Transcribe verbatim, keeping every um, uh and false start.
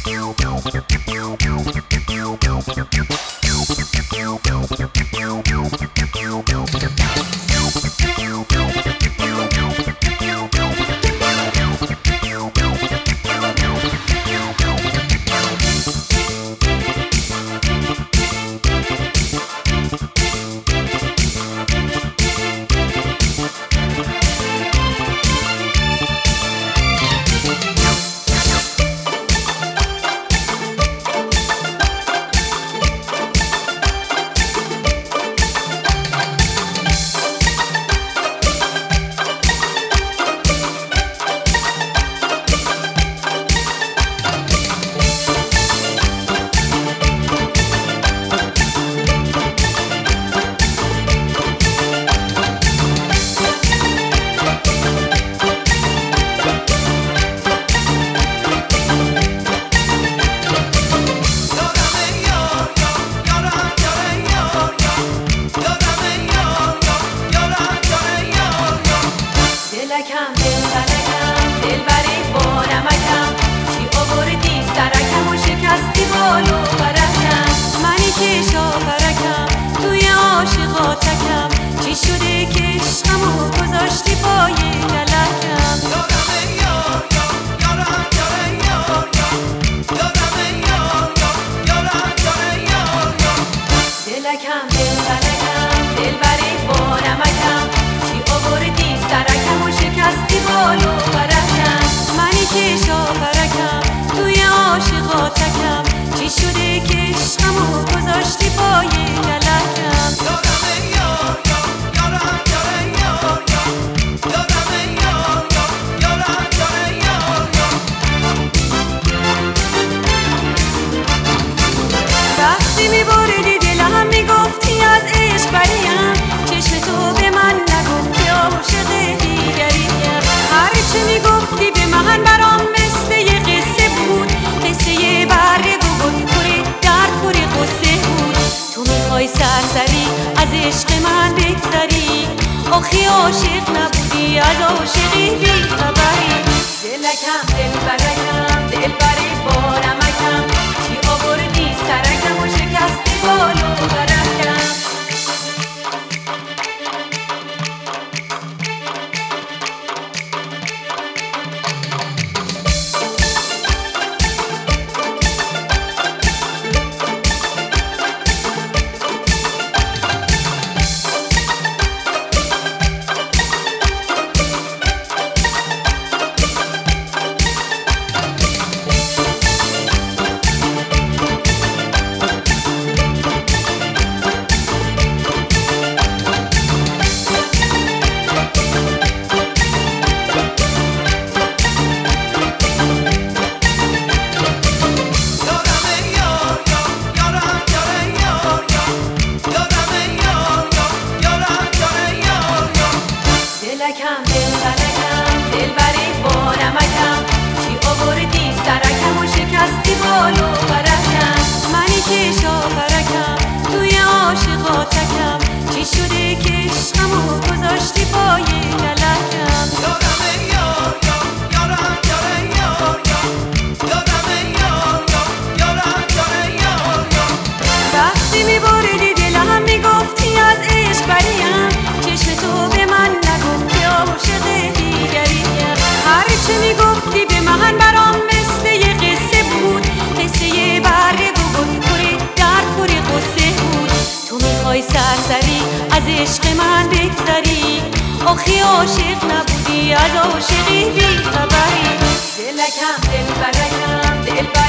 آخی عاشق نبودی از عاشقی بی خبری. دلکم دل برکم دل بری بارمکم، چی آوردی سرکم و شکستی بالو برکم. دلکم دل بلکم دل بری بارمکم، چی آوردی سرکم و شکستی بالو برکم. منی که شاپرکم توی عاشقاتکم، چی شده که عشقمو گذاشتی پای کلکم. یارم یار یارم یارم یار یارم یار یارم یار یار. وقتی میبریدی دلم میگفتی از عشق بریم، چشم تو به من نگفتی عاشق دیگریم. هرچی میگفتی به من برام مثل یه قصه بود، قصه یه برگ بود پری در پری قصه بود. تو میخوای سرسری از عشق من بگذری، آخی عاشق نبودی از عاشقی بی خبری. دلکم دل برکم دل برکم